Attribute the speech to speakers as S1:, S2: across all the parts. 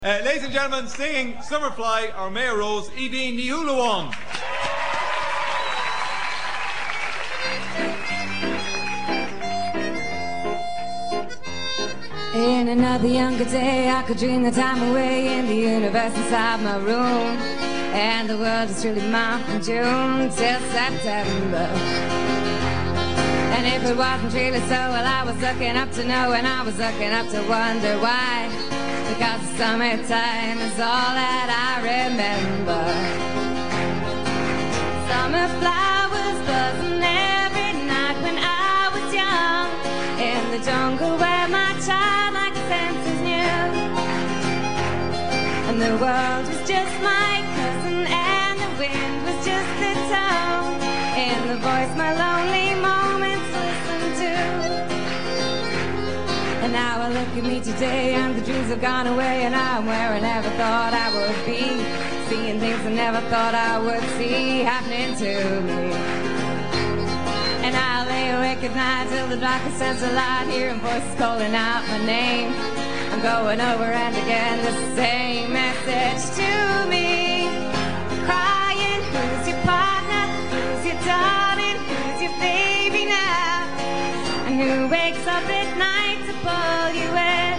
S1: Ladies and gentlemen, singing Summerfly, our Mayor Rose, Evie Nihuluwong.
S2: In another younger day, I could dream the time away in the universe inside my room. And the world is truly mine from June till September. And if it wasn't really so, well, I was looking up to know, and I was looking up to wonder why. Because the summertime is all that I remember. Summer flowers buzzing every night when I was young, in the jungle where my childlike senses knew. And the world was just my cousin, and the wind was just the tone in the voice my lonely moments listened to. And now I look at me today, and the dreams have gone away, and I'm where I never thought I would be, seeing things I never thought I would see happening to me. And I lay awake at night till the darkest sense of light, hearing voices calling out my name. I'm going over and again the same message to me, crying, who's your partner, who's your darling, who's your baby now, and who wakes up at night to pull you in.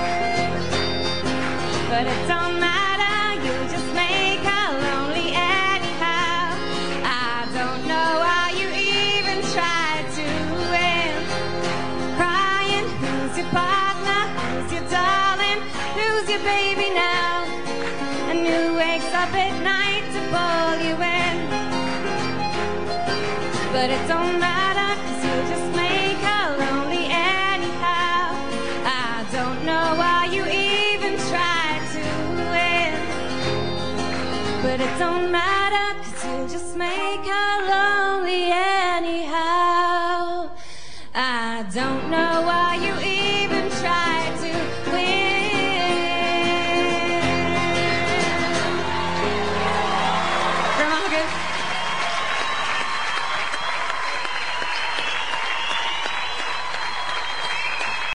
S2: But it don't matter, you just make her lonely anyhow. I don't know how you even try to win, crying, who's your partner, who's your darling, who's your baby now, and who wakes up at night to pull you in. But it don't matter, 'cause you just make her lonely anyhow. I don't know why you even try to win, but it don't matter, 'cause you just make her lonely.